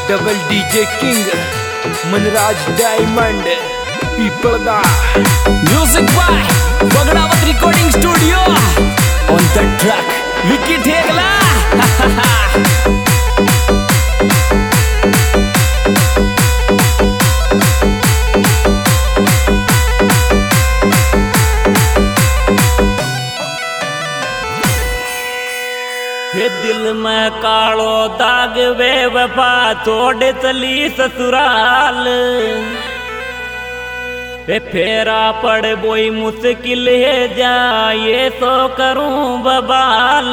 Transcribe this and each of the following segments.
Double DJ king Manraj diamond Pipalda music by Bagdawat recording studio on the track Vicky Thegla. दिल में कालो दाग वे वफा छोड़ चली ससुराल वे फेरा पड़ बोई मुश्किल है जाए तो करूं बबाल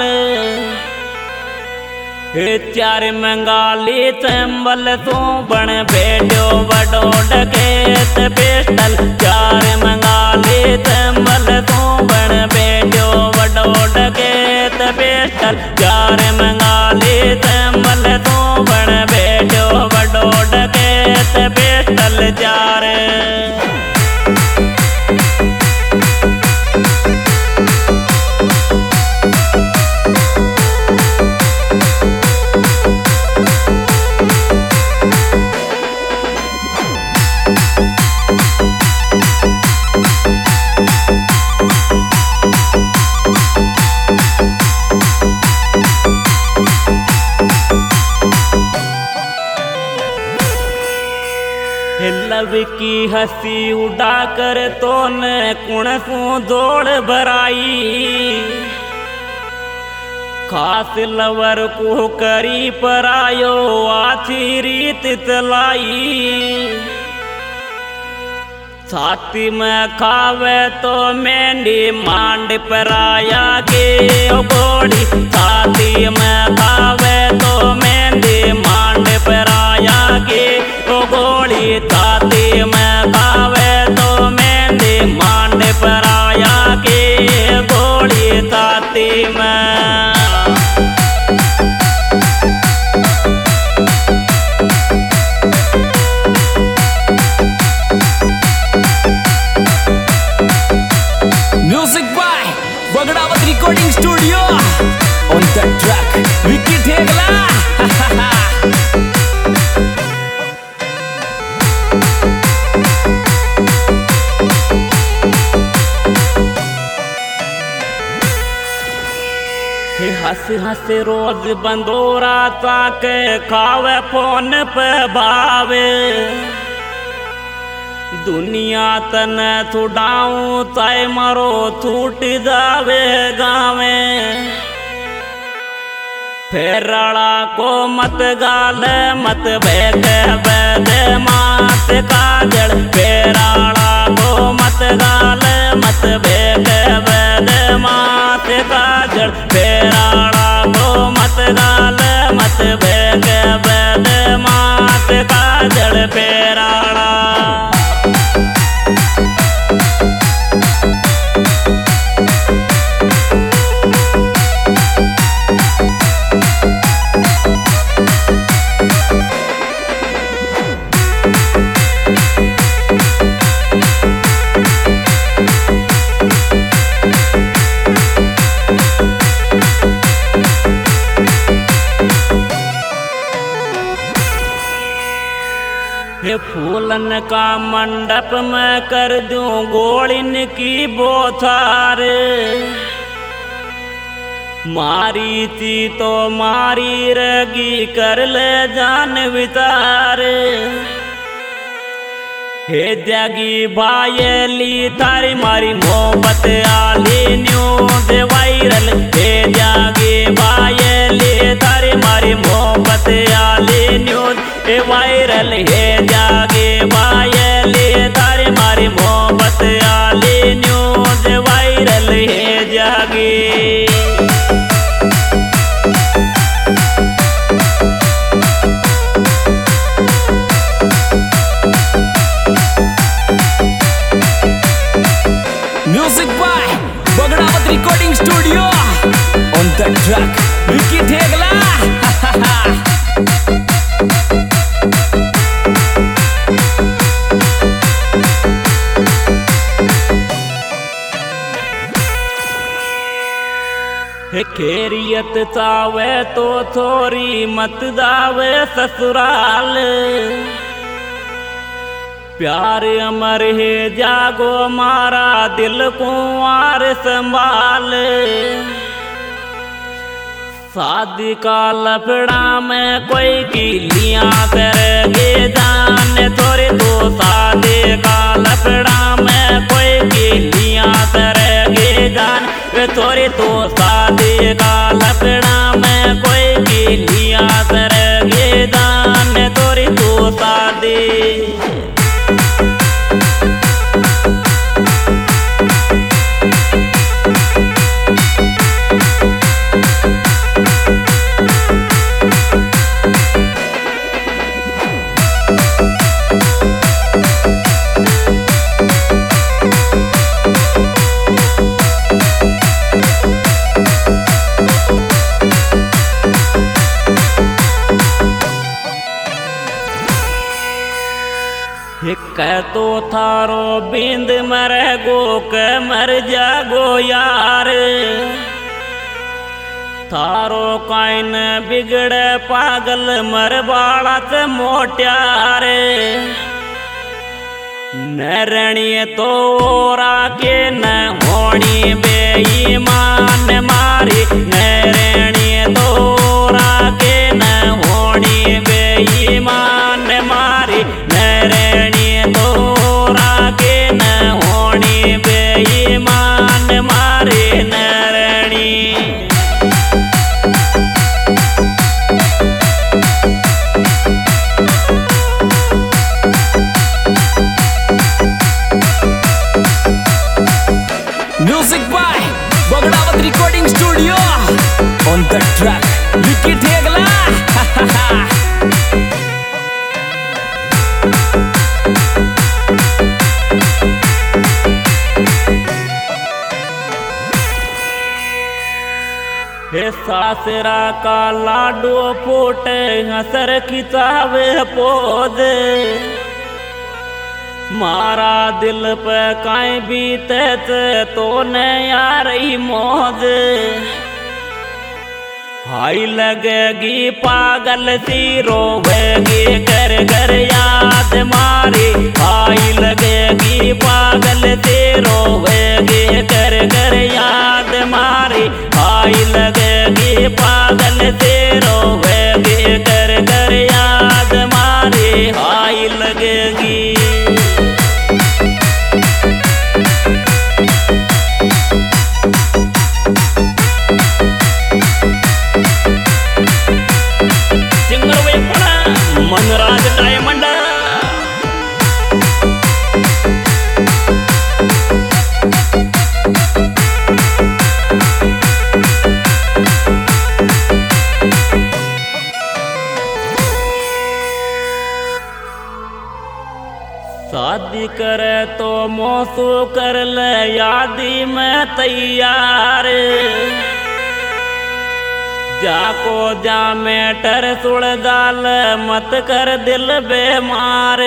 चार मंगाली चंबल तू बन बैठो बड़ो डकैत पेस्टल चार मंगाली चंबल तू बन बैठो बड़ो डकैत पेस्टल चार मंगाली चंबल तू बन बैठो बड़ो डकैत पेस्टल चार। लब की हंसी उड़ा कर तो न कुण सू दौड़ भराई खास लवर को करी परायो आछी रीत चलाई छाती में खावे तो मेंढी मांड पराया के घोड़ी छाती में खावे तो मेंढी मांड पराया के घोड़ी छाती में खावे तो मेंढी मांड पराया के घोड़ी छाती में। Music by Bagdawat recording studio on the track Vicky Thegla. हंस हंस रोज बंदोरा ताके खावे फोन पे भावे दुनिया तन छुड़ाऊं चाहे मारो छूट जावे गावे फेराड़ा को मत गाल मत बैठ बैद मात काजल फेराड़ा को मत गाल मत बैठ बैद मात काजल फेराड़ा को मत गाल मत बैठ बैद मात काजल फेराड़ा। फूलन का मंडप में कर दूं गोलिन की बोछार मारी थी तो मारी रगी कर ले जान विचार हे जागी बायली थारी मारी मोहब्बत आली न्यूज वायरल हे जागी बायली थारी मारी मोहब्बत आली न्यूज वायरल हे जागे बायली थारी मारी मोहब्बत आली न्यूज वायरल हे जागे। Music by Bagdawat recording studio on the track Vicky Thegla. खैरियत चावे तो छोरी मत जावे ससुराल। प्यार अमर है जागो मारा दिल कुंवार संभाल। शादी का लफड़ा में कोई गिलियां करेगे जान थोड़ी तो शादी का लफड़ा में कोई गिलियां करेगे जान थोड़ी तो शादी का लफड़ा में कोई गिलियां करेगे जान थोड़ी तो शादी। कह तो थारो बिंद मरे गो के मर जागो यार। थारो काइन बिगड़े पागल मर बाड़ा से मोट्यार। नरणीय तो राके न होनी बेईमान मारी। नरणीय तो राके न होनी बेईमान मारी। नरणीय तो राके न होनी बेईमान मारी नरणी। Music by Bagdawat recording studio on the track Vicky Thegla. हे सासरा का लाडो पोटे हसर खिंचावे पोद। मारा दिल पे काई बीते तो न यारी मौज। हाई लगेगी पागल सी रोवेगी कर कर याद मारी। हाई लगेगी पागल सी रोवेगी कर कर याद मारी। हाई लगेगी पागल सी रोवेगी कर कर याद मारी। हाई लगेगी मनराज डायमंड। शादी करे तो मौसू कर ले यादी में तैयार। जाको जा मेटर सुड़ डाल मत कर दिल बेमार।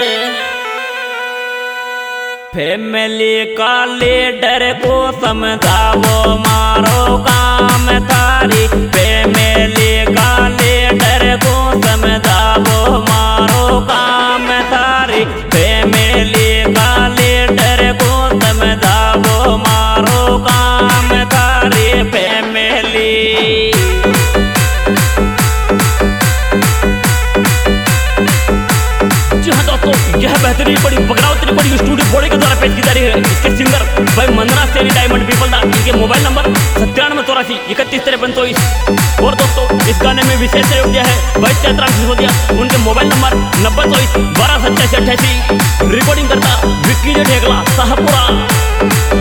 फैमिली का लीडर को समझावो मारो काम थारी। फैमिली का लीडर को समझावो मारो काम थारी। फैमिली का लीडर को समझावो मारो काम थारी। फैमिली यह बेहतरीन बड़ी बगड़ावत रिकॉर्डिंग स्टूडियो बोड़े के द्वारा पेश की जा रही है। इसके सिंगर भाई मनराज सेरी डायमंड पीपल दा। इनके मोबाइल नंबर 9784 और दोस्तों इस गाने में विशेष सहयोग दिया है भाई चैत्राम सिसोदिया। उनके मोबाइल नंबर 9024 रिकॉर्डिंग करता विक्की ढेगला शाहपुरा।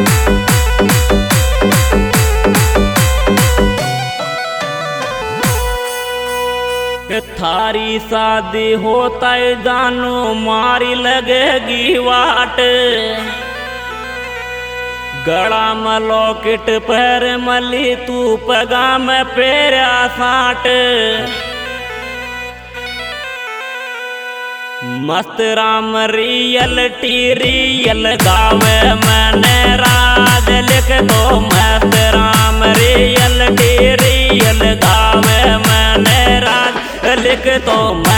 थारी शादी होता है जानू मारी लगेगी वाट। गड़ा में लॉकेट पैर मली तू पगा में पेरा साट। मस्त राम रियल गावे मैंने राज लिख दो। मस्त राम रियल डी रियल गावे मैंने राज लिख तो